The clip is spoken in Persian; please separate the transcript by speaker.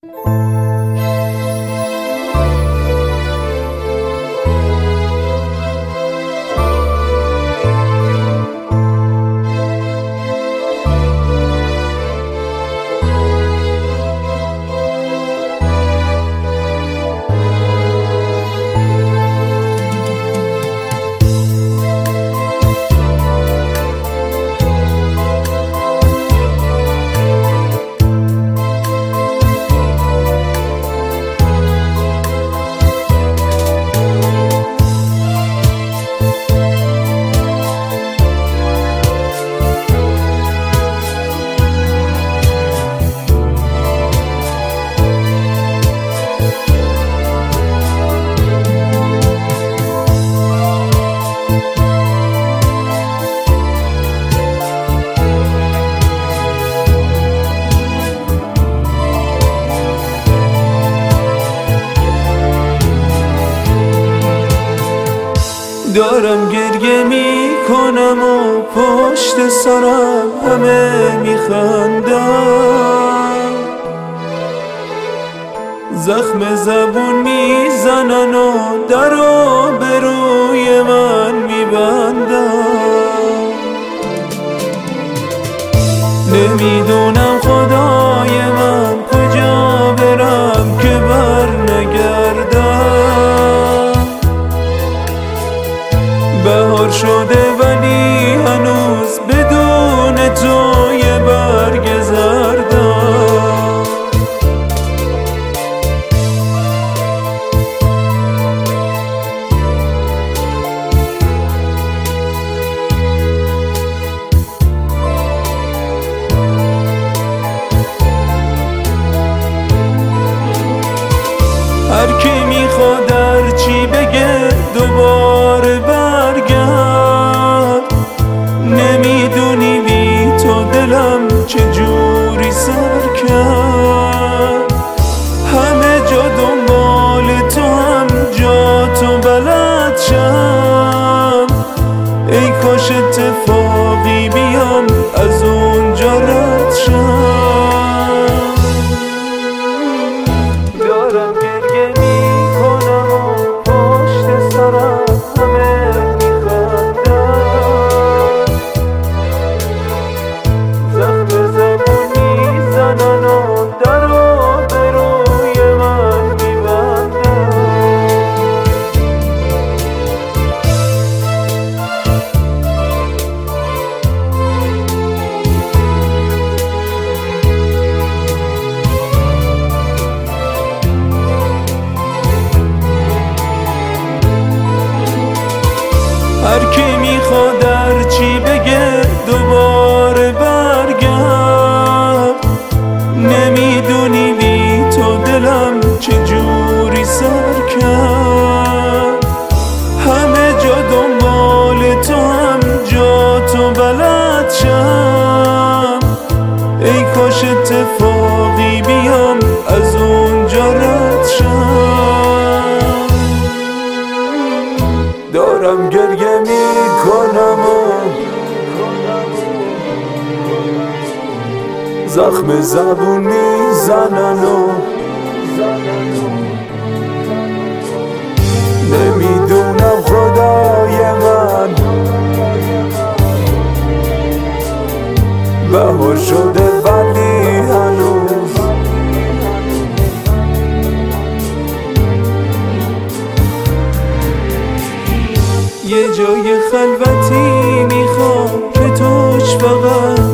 Speaker 1: دارم گریه میکنم و پشت سرم همه میخندن، زخم زبون میزنن و در و به روی من میبندن. نمیدونم خدای من کجا برم که بر نگردم. بهار شده ولی هنوز بدون تو یه برگ زردم. هر کی میخواد هر چی بگه دوباره برگرد. نمیدونی بی تو دلم چجوری سر کرد. همه جا دنبال تو هم جا تو بلد شم. ای کاش اتفاقی بیام از اونجا رد شم. دارم گریه میکنم و پشت سرم همه میخندن، زخم زبون میزنن و در و به روی من میبندن. هر کی میخواد هر چی بگه دوباره برگرد. نمیدونی بی تو دلم چجوری سر کرد. همه جا دنبال تو هم جا تو بلد شم. ای کاش اتفاقی بیام از اونجا رد شم. دارم گریه میکنم و زخم زبون میزنن و نمیدونم خدای من بهار شده ولی هنوز یه جای خلوتی میخوام که توش فقط